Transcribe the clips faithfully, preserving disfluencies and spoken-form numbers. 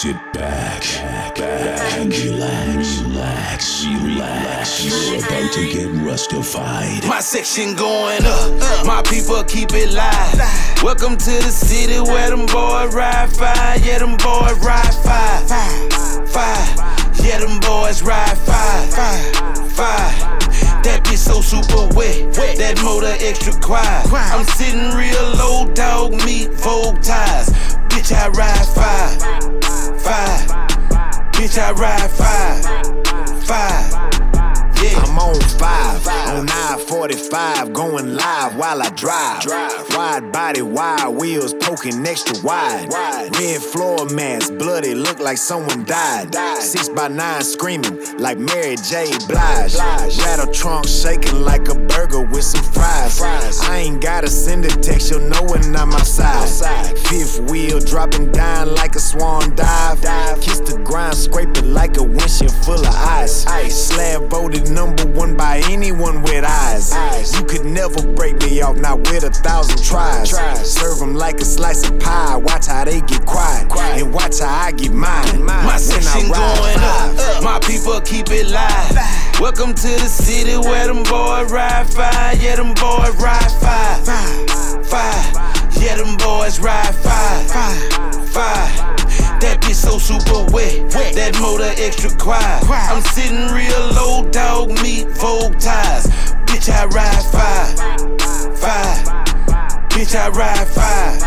Sit back, back, back and relax, relax, relax. You're about to get rustified. My section going up, my people keep it live. Welcome to the city where them boys ride fire. Yeah, them boys ride fire. Fire. Yeah, them boys ride fire. Fire. That bitch so super wet, that motor extra quiet. I'm sitting real low, dog meat, Vogue ties. Bitch, I ride fire. Fire. Bitch, I ride fire. Fire. Yeah. I'm on five, on nine forty-five, going live while I drive. Wide body, wide wheels, poking extra wide. Red floor mats, bloody, look like someone died. Six by nine screaming like Mary J. Blige. Rattle trunk shaking like a burger with some fries. I ain't gotta send a text, you'll know when I'm outside. Fifth wheel dropping down like a swan dive. Kiss the ground, scrape it like a windshield full of ice. Slab voted number one by anyone with eyes. You could never break me off, not with a thousand tries. Serve them like a slice of pie. Watch how they get quiet, and watch how I get mine. My section going up, my people keep it live. Welcome to the city where them boys ride fire. Yeah, them boys ride fire. Fire. Yeah, them boys ride fire. Fire. That bitch so super wet, that motor extra quiet. I'm sitting real low, dog meat, Vogue ties. Bitch, I ride fire. Fire. Bitch, I ride fire.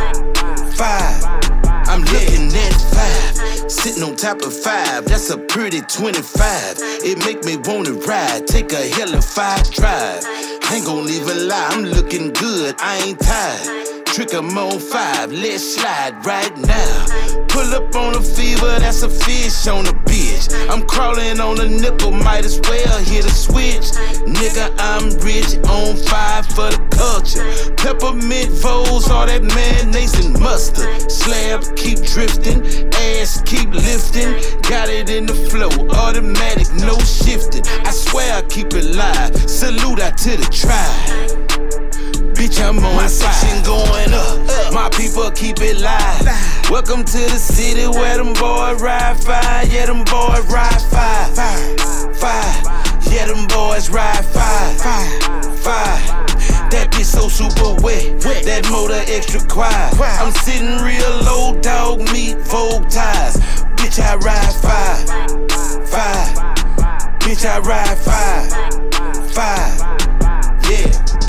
Fire. I'm looking at five, sitting on top of five. That's a pretty twenty-five. It make me wanna ride, take a hella five drive. Ain't gon' leave a lie, I'm looking good, I ain't tired. Trick 'em on five, let's slide right now. Pull up on a fever, that's a fish on a bitch. I'm crawling on a nickel, might as well hit a switch. Nigga, I'm rich, on fire for the culture. Peppermint Voles, all that mayonnaise and mustard. Slab keep drifting, ass keep lifting. Got it in the flow, automatic, no shifting. I swear I keep it live, salute out to the tribe. Bitch, I'm on my section going up, my people keep it live. Welcome to the city where them boys ride fire. Yeah, them boys ride fire. Fire. Yeah, them boys ride fire. Fire. That bitch so super wet, that motor extra quiet. I'm sitting real low, dog meat, Vogue ties. Bitch, I ride fire. Fire. Bitch, I ride fire. Fire. Yeah.